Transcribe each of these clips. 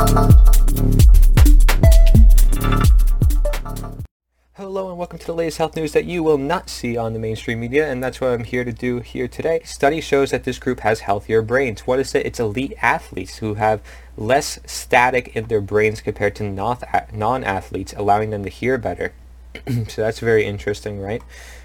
Hello and welcome to the latest health news that you will not see on the mainstream media, and that's what I'm here to do here today. Study shows that this group has healthier brains. What is it? It's elite athletes who have less static in their brains compared to non-athletes, allowing them to hear better. So that's very interesting, right?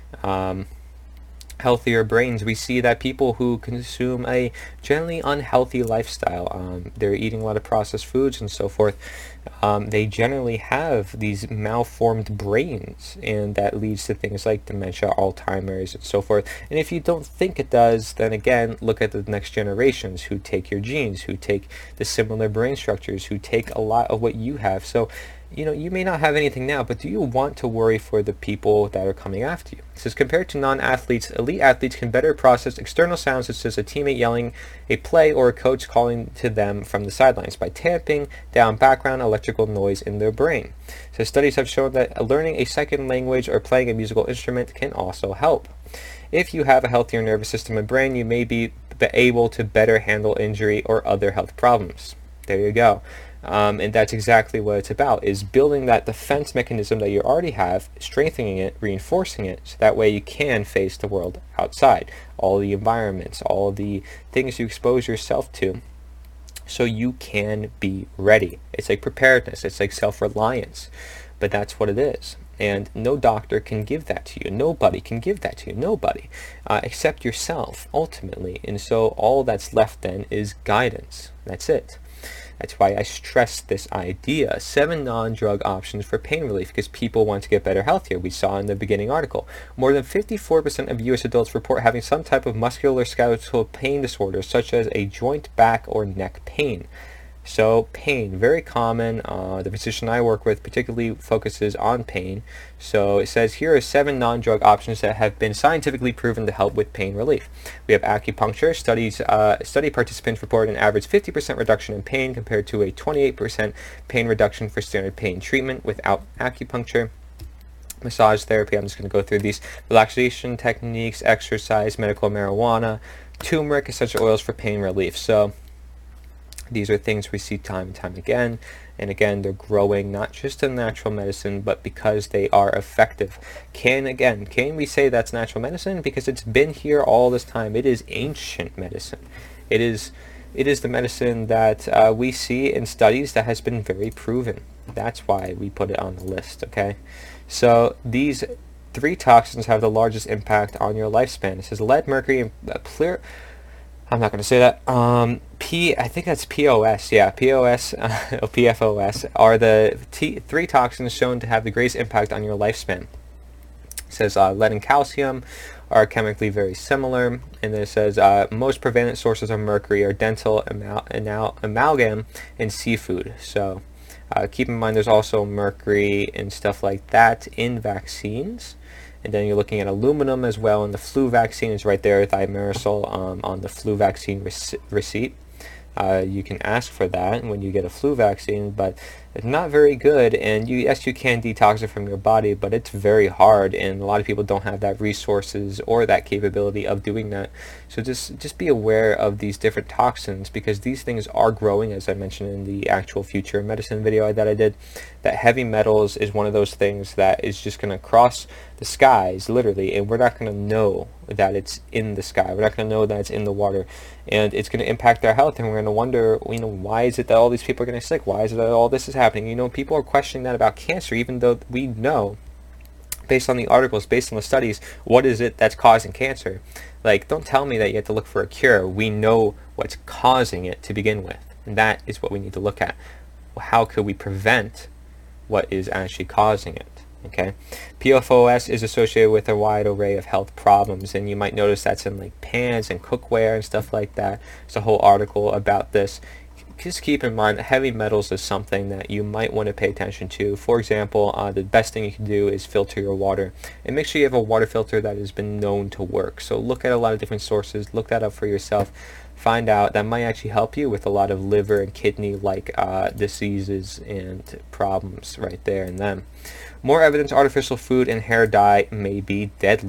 Healthier brains. We see that people who consume a generally unhealthy lifestyle, they're eating a lot of processed foods and so forth, they generally have these malformed brains, and that leads to things like dementia, Alzheimer's, and so forth. And if you don't think it does, then again, look at the next generations who take your genes, who take the similar brain structures, who take a lot of what you have. So you may not have anything now, but do you want to worry for the people that are coming after you? It says, compared to non-athletes, elite athletes can better process external sounds such as a teammate yelling, a play, or a coach calling to them from the sidelines by tamping down background electrical noise in their brain. So studies have shown that learning a second language or playing a musical instrument can also help. If you have a healthier nervous system and brain, you may be able to better handle injury or other health problems. There you go. And that's exactly what it's about, is building that defense mechanism that you already have, strengthening it, reinforcing it, so that way you can face the world outside, all the environments, all the things you expose yourself to, so you can be ready. It's like preparedness, it's like self-reliance, but that's what it is. And no doctor can give that to you. Nobody can give that to you. Nobody. Except yourself, ultimately. And so all that's left then is guidance. That's it. That's why I stress this idea. 7 non-drug options for pain relief, because people want to get better, healthier. We saw in the beginning article. More than 54% of U.S. adults report having some type of musculoskeletal pain disorder, such as a joint, back, or neck pain. So pain, very common. The physician I work with particularly focuses on pain. So it says here are 7 non-drug options that have been scientifically proven to help with pain relief. We have acupuncture. Study participants report an average 50% reduction in pain compared to a 28% pain reduction for standard pain treatment without acupuncture. Massage therapy, I'm just going to go through these. Relaxation techniques, exercise, medical marijuana, turmeric, essential oils for pain relief. So these are things we see time and time again, and again, they're growing not just in natural medicine, but because they are effective. Can we say that's natural medicine? Because it's been here all this time. It is ancient medicine. It is the medicine that we see in studies that has been very proven. That's why we put it on the list, okay? So these 3 toxins have the largest impact on your lifespan. It says lead, mercury, and I'm not going to say that. I think that's POS. Yeah, POS, PFOS are the 3 toxins shown to have the greatest impact on your lifespan. It says lead and calcium are chemically very similar, and then it says most prevalent sources of mercury are dental amalgam and seafood. So keep in mind there's also mercury and stuff like that in vaccines. And then you're looking at aluminum as well, and the flu vaccine is right there, thimerosal, on the flu vaccine receipt. You can ask for that when you get a flu vaccine, but it's not very good. And yes, you can detox it from your body, but it's very hard, and a lot of people don't have that resources or that capability of doing that. So just be aware of these different toxins, because these things are growing, as I mentioned in the actual future medicine video that I did. That heavy metals is one of those things that is just going to cross the skies, literally, and we're not going to know that it's in the sky. We're not going to know that it's in the water, and it's going to impact our health, and we're going to wonder, why is it that all these people are getting sick? Why is it that all this is happening? People are questioning that about cancer, even though we know, based on the articles, based on the studies, what is it that's causing cancer? Like, don't tell me that you have to look for a cure. We know what's causing it to begin with, and that is what we need to look at. How could we prevent what is actually causing it? Okay, PFOS is associated with a wide array of health problems, and you might notice that's in like pans and cookware and stuff like that. There's a whole article about this. Just keep in mind that heavy metals is something that you might want to pay attention to. For example, the best thing you can do is filter your water, and make sure you have a water filter that has been known to work. So look at a lot of different sources, look that up for yourself, find out. That might actually help you with a lot of liver and kidney like diseases and problems right there and then. More evidence: artificial food and hair dye may be deadly.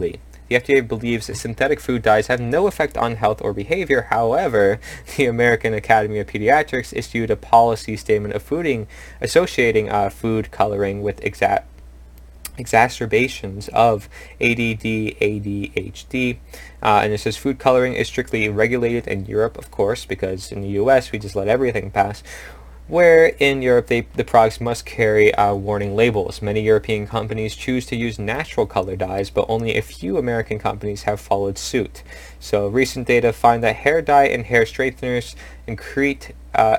The FDA believes that synthetic food dyes have no effect on health or behavior. However, the American Academy of Pediatrics issued a policy statement associating food coloring with exacerbations of ADD, ADHD, and it says food coloring is strictly regulated in Europe, of course, because in the US we just let everything pass, where in Europe the products must carry warning labels. Many European companies choose to use natural color dyes, but only a few American companies have followed suit. So recent data find that hair dye and hair straighteners increase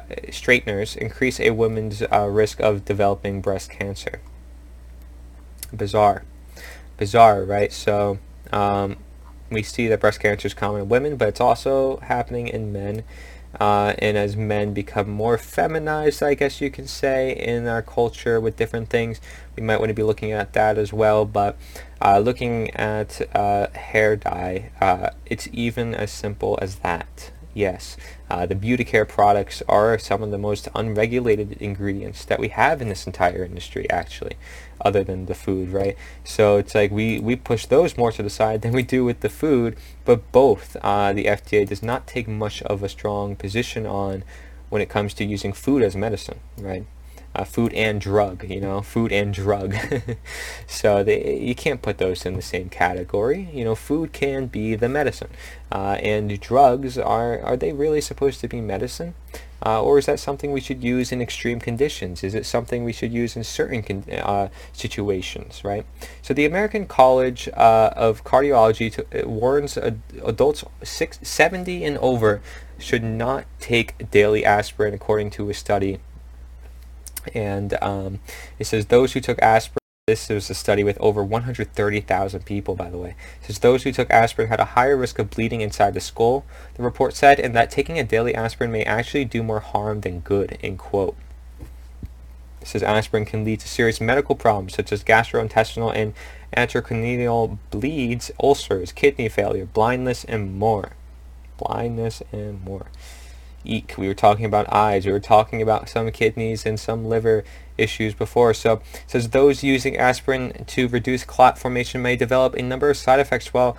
a woman's risk of developing breast cancer. Bizarre, right? So we see that breast cancer is common in women, but it's also happening in men. And as men become more feminized, I guess you can say, in our culture with different things, we might want to be looking at that as well. But looking at hair dye, it's even as simple as that. Yes, the beauty care products are some of the most unregulated ingredients that we have in this entire industry, actually, other than the food, right? So it's like we push those more to the side than we do with the food, but both the FDA does not take much of a strong position on when it comes to using food as medicine, right? Food and drug, food and drug. So you can't put those in the same category. Food can be the medicine, and drugs are they really supposed to be medicine? Or is that something we should use in extreme conditions? Is it something we should use in certain situations, right? So the American College of Cardiology warns adults 70 and over should not take daily aspirin, according to a study. And it says those who took aspirin, this was a study with over 130,000 people, by the way. It says those who took aspirin had a higher risk of bleeding inside the skull, the report said, and that taking a daily aspirin may actually do more harm than good, end quote. It says aspirin can lead to serious medical problems such as gastrointestinal and endocrineal bleeds, ulcers, kidney failure, blindness, and more. Eek. We were talking about eyes, we were talking about some kidneys and some liver issues before. So it says those using aspirin to reduce clot formation may develop a number of side effects, while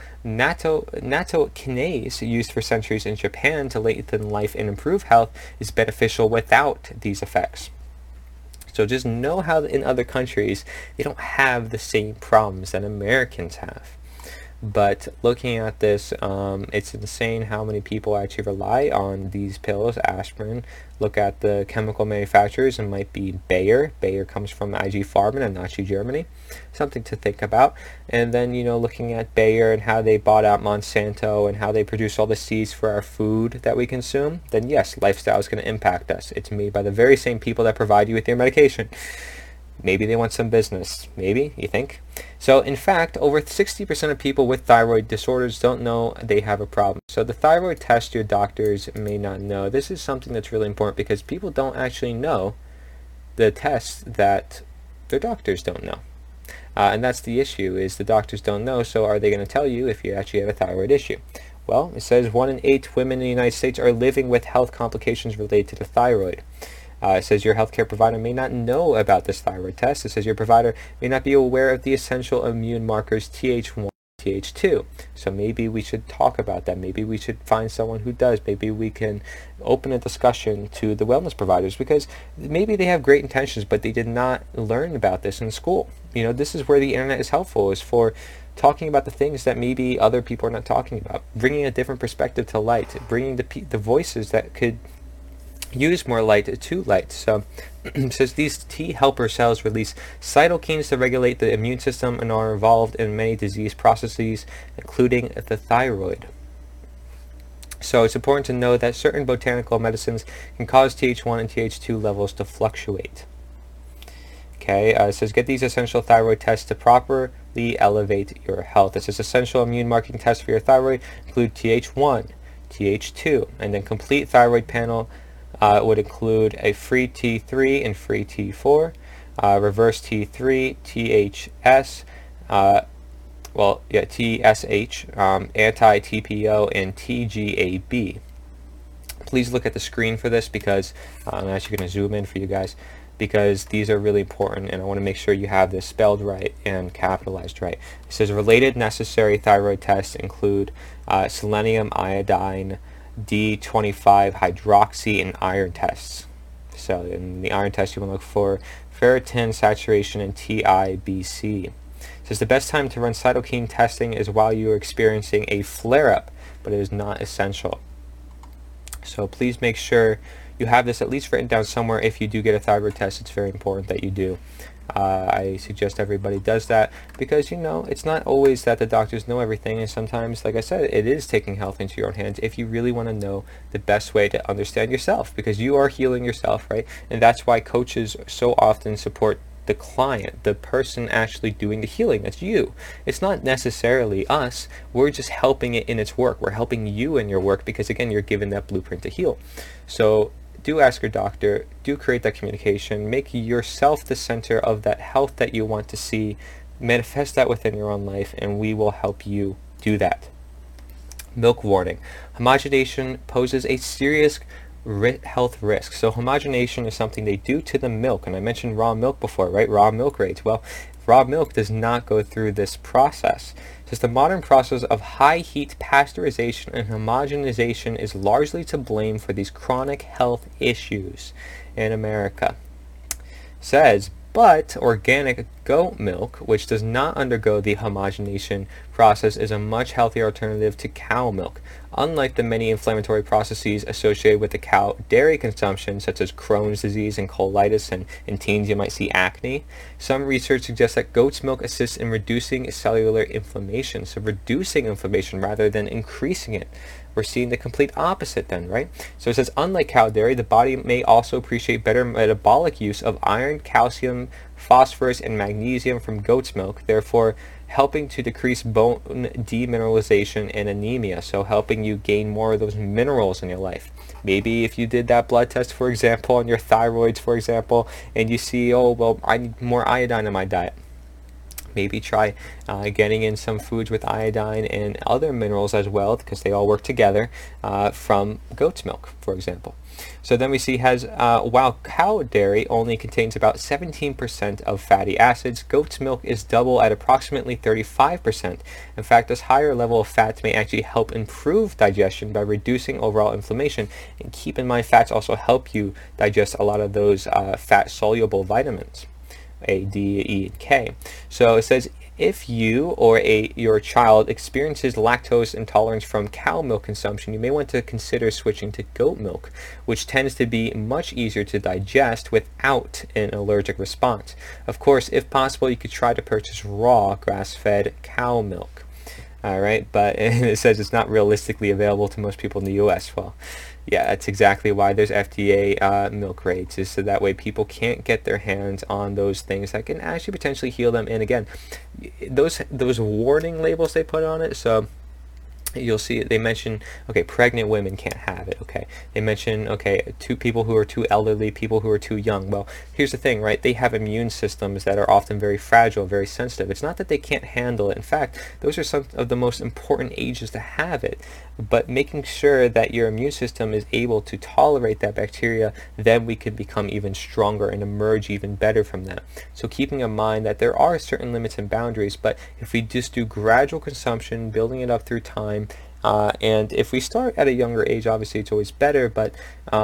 nattokinase, used for centuries in Japan to lengthen life and improve health, is beneficial without these effects. So just know how in other countries they don't have the same problems that Americans have. But looking at this, it's insane how many people actually rely on these pills, aspirin. Look at the chemical manufacturers. It might be Bayer. Bayer comes from IG Farben in Nazi Germany. Something to think about. And then, looking at Bayer and how they bought out Monsanto and how they produce all the seeds for our food that we consume, then yes, lifestyle is going to impact us. It's made by the very same people that provide you with your medication. Maybe they want some business. Maybe, you think? So, in fact, over 60% of people with thyroid disorders don't know they have a problem. So the thyroid test your doctors may not know. This is something that's really important because people don't actually know the tests that their doctors don't know. And that's the issue, is the doctors don't know, so are they going to tell you if you actually have a thyroid issue? Well, it says 1 in 8 women in the United States are living with health complications related to the thyroid. It says your healthcare provider may not know about this thyroid test. It says your provider may not be aware of the essential immune markers Th1, Th2. So maybe we should talk about that. Maybe we should find someone who does. Maybe we can open a discussion to the wellness providers, because maybe they have great intentions, but they did not learn about this in school. This is where the internet is helpful, is for talking about the things that maybe other people are not talking about, bringing a different perspective to light, bringing the voices that could use more light to light. So it says these T helper cells release cytokines to regulate the immune system and are involved in many disease processes, including the thyroid. So it's important to know that certain botanical medicines can cause Th1 and Th2 levels to fluctuate. Okay, it says get these essential thyroid tests to properly elevate your health. It says essential immune marking tests for your thyroid include Th1, Th2, and then complete thyroid panel would include a free T3 and free T4, reverse T3, THS, TSH, anti-TPO, and TGAB. Please look at the screen for this, because I'm actually going to zoom in for you guys, because these are really important, and I want to make sure you have this spelled right and capitalized right. It says related necessary thyroid tests include selenium, iodine, D25 hydroxy, and iron tests. So in the iron test, you want to look for ferritin saturation and TIBC. It says the best time to run cytokine testing is while you are experiencing a flare-up, but it is not essential. So please make sure you have this at least written down somewhere. If you do get a thyroid test, it's very important that you do. I suggest everybody does that, because it's not always that the doctors know everything, and sometimes, like I said, it is taking health into your own hands if you really want to know the best way to understand yourself, because you are healing yourself, right? And that's why coaches so often support the client, the person actually doing the healing. That's you. It's not necessarily us. We're just helping it in its work. We're helping you in your work, because again, you're given that blueprint to heal. So do ask your doctor, do create that communication, make yourself the center of that health that you want to see, manifest that within your own life, and we will help you do that. Milk warning. Homogenation poses a serious health risk. So homogenation is something they do to the milk, and I mentioned raw milk before, right? Raw milk rates. Well, raw milk does not go through this process. Says the modern process of high heat pasteurization and homogenization is largely to blame for these chronic health issues in America. Says, but organic goat milk, which does not undergo the homogenation process, is a much healthier alternative to cow milk. Unlike the many inflammatory processes associated with the cow dairy consumption, such as Crohn's disease and colitis, and in teens you might see acne, some research suggests that goat's milk assists in reducing cellular inflammation, so reducing inflammation rather than increasing it. We're seeing the complete opposite then, right? So it says, unlike cow dairy, the body may also appreciate better metabolic use of iron, calcium, phosphorus, and magnesium from goat's milk, therefore helping to decrease bone demineralization and anemia, so helping you gain more of those minerals in your life. Maybe if you did that blood test, for example, on your thyroids, for example, and you see, oh, well, I need more iodine in my diet. Maybe try getting in some foods with iodine and other minerals as well, because they all work together, from goat's milk, for example. So then we see while cow dairy only contains about 17% of fatty acids, goat's milk is double at approximately 35%. In fact, this higher level of fats may actually help improve digestion by reducing overall inflammation. And keep in mind, fats also help you digest a lot of those fat-soluble vitamins. A, D, E, and K. So it says, if you or your child experiences lactose intolerance from cow milk consumption, you may want to consider switching to goat milk, which tends to be much easier to digest without an allergic response. Of course, if possible, you could try to purchase raw grass-fed cow milk. All right, but it says it's not realistically available to most people in the U.S. Well, yeah, that's exactly why there's FDA milk rates, is so that way people can't get their hands on those things that can actually potentially heal them. And again, those warning labels they put on it, so you'll see they mention, okay, pregnant women can't have it, okay, they mention, okay, people who are too elderly, people who are too young. Well, here's the thing, right? They have immune systems that are often very fragile, very sensitive. It's not that they can't handle it. In fact, those are some of the most important ages to have it, but making sure that your immune system is able to tolerate that bacteria, then we could become even stronger and emerge even better from that. So keeping in mind that there are certain limits and boundaries, but if we just do gradual consumption, building it up through time, and if we start at a younger age, obviously it's always better, but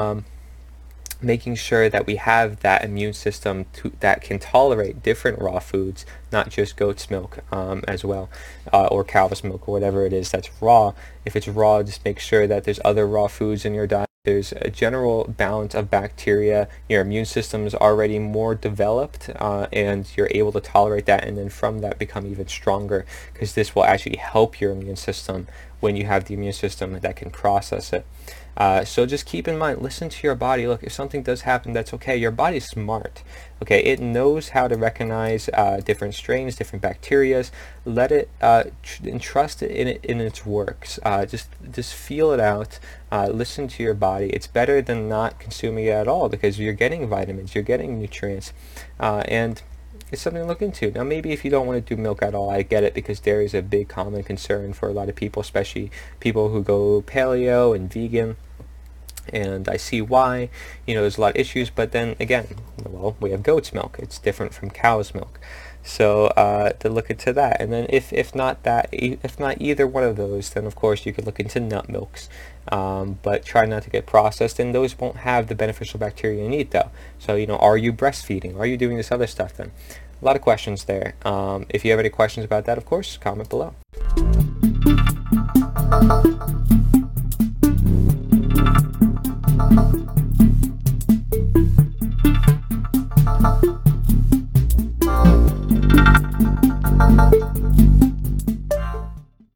making sure that we have that immune system that can tolerate different raw foods, not just goat's milk as well, or cow's milk, or whatever it is that's raw. If it's raw, just make sure that there's other raw foods in your diet. There's a general balance of bacteria. Your immune system is already more developed, and you're able to tolerate that, and then from that become even stronger, because this will actually help your immune system when you have the immune system that can process it. So just keep in mind, listen to your body. Look, if something does happen, that's okay. Your body's smart. Okay, it knows how to recognize different strains, different bacterias. Let it and trust it in its works. Just feel it out. Listen to your body. It's better than not consuming it at all, because you're getting vitamins, you're getting nutrients, and it's something to look into. Now, maybe if you don't want to do milk at all, I get it, because dairy is a big common concern for a lot of people, especially people who go paleo and vegan. And I see why, there's a lot of issues, but then again, well, we have goat's milk. It's different from cow's milk. So to look into that, and then if not that, if not either one of those, then of course you could look into nut milks, but try not to get processed, and those won't have the beneficial bacteria you need though. So are you breastfeeding? Are you doing this other stuff then? A lot of questions there. If you have any questions about that, of course, comment below.